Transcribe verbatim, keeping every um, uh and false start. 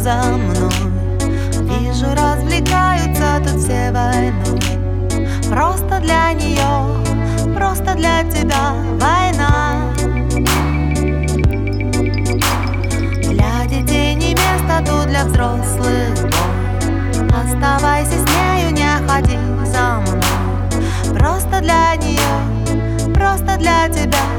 за мной. Вижу, развлекаются тут все войной. Просто для нее, просто для тебя война. Для детей не место, тут для взрослых бой. Оставайся с нею, не ходи за мной. Просто для нее, просто для тебя